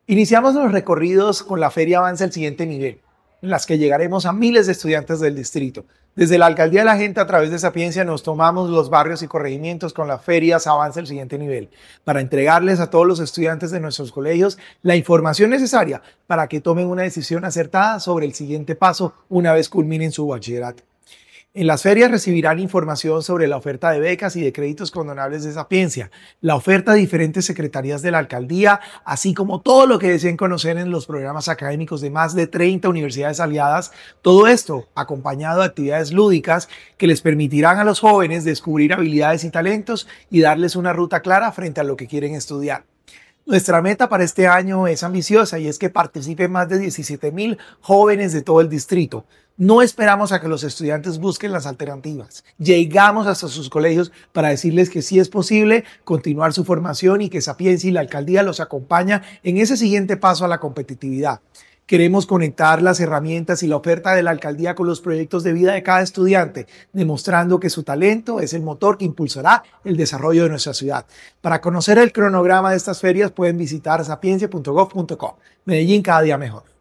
Iniciamos los recorridos con la Feria Avanza al siguiente nivel, en las que llegaremos a miles de estudiantes del distrito. Desde la Alcaldía de la Gente, a través de Sapiencia, nos tomamos los barrios y corregimientos con las ferias Avanza al siguiente nivel, para entregarles a todos los estudiantes de nuestros colegios la información necesaria para que tomen una decisión acertada sobre el siguiente paso una vez culminen su bachillerato. En las ferias recibirán información sobre la oferta de becas y de créditos condonables de Sapiencia, la oferta de diferentes secretarías de la alcaldía, así como todo lo que deseen conocer en los programas académicos de más de 30 universidades aliadas. Todo esto acompañado de actividades lúdicas que les permitirán a los jóvenes descubrir habilidades y talentos y darles una ruta clara frente a lo que quieren estudiar. Nuestra meta para este año es ambiciosa y es que participen más de 17,000 jóvenes de todo el distrito. No esperamos a que los estudiantes busquen las alternativas. Llegamos hasta sus colegios para decirles que sí es posible continuar su formación y que Sapiencia y la alcaldía los acompaña en ese siguiente paso a la competitividad. Queremos conectar las herramientas y la oferta de la alcaldía con los proyectos de vida de cada estudiante, demostrando que su talento es el motor que impulsará el desarrollo de nuestra ciudad. Para conocer el cronograma de estas ferias pueden visitar sapiencia.gov.co. Medellín, cada día mejor.